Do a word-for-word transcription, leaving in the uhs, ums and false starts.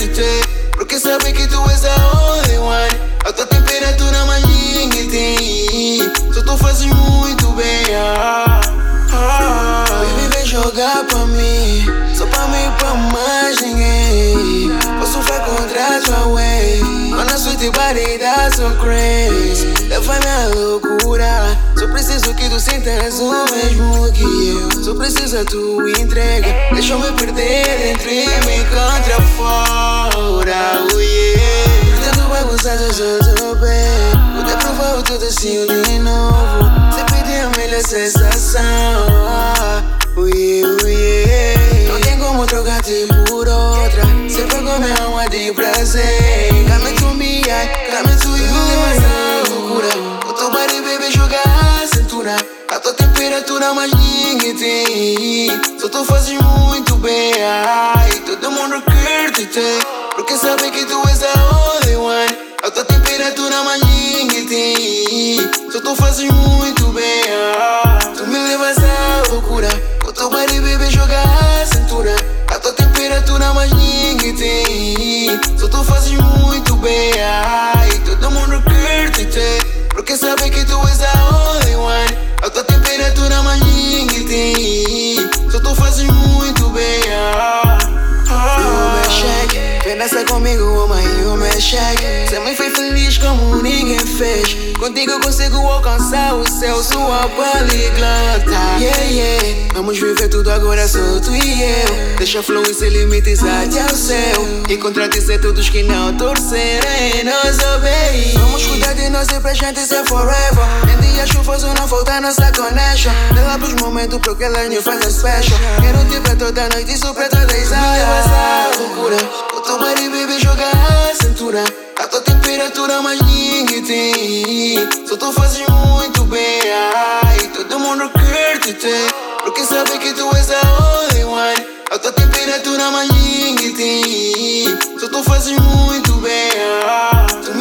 curte-te, porque sabe que tu és a only one. A tua temperatura mais ninguém tem. Só tu fazes muito bem. Ah, ah. Baby, vem jogar pra mim, só pra mim e pra mais ninguém. Posso fazer contrato away. Mano, sweet body, that's so crazy. Leva-me à loucura. Só preciso que tu sintas o mesmo que eu. Só precisa tu entrega. Deixa-me perder entre mim contra fora. Oh yeah. Pretendo vai gostar de tudo bem. Vou te provar tudo assim de novo. Você pediu a melhor sensação. Oh yeah, oh yeah. Não tem como trocar-te por outra. Você pegou minha alma de prazer. Come to me, I, come to you. Mas a loucura. O teu body, baby, joga a cintura. A tua temperatura mais ninguém tem. Só tu fazes muito bem. Ai, todo mundo curte-te, porque sabe que tu és a only one. A tua temperatura mais ninguém tem. Só tu fazes muito bem. Ah, tu me levas à loucura. O teu body, baby, joga a cintura. A tua temperatura mais ninguém tem. Só tu fazes muito bem. Ai, todo mundo curte-te, porque sabe que tu és a only one. A tua temperatura mais ninguém tem. Só tu fazes muito bem. Ah, ah. You me shake, vem dançar comigo, oh my, you me shake. Você me fez feliz como ninguém fez. Contigo eu consigo alcançar o céu, sua poliglota. Yeah, yeah. Vamos viver tudo agora, só tu e eu. Deixa fluir sem limites até ao céu. E contradizer todos que não torcerem nos obeir. Vamos cuidar de nós e pra gente ser forever. Em dias chuvosos não falta nossa connection. Dela pros momentos porque elas me fazem special. Quero te ver toda noite, isso pra todas as horas. Loucura, o teu body, baby, joga a cintura. A tua temperatura mais ninguém tem. Só tu fazes muito bem. Ai, todo mundo curte-te, porque sabe que tu és a only one. A tua temperatura mais ninguém tem. Só tu fazes muito bem. Ah, tu me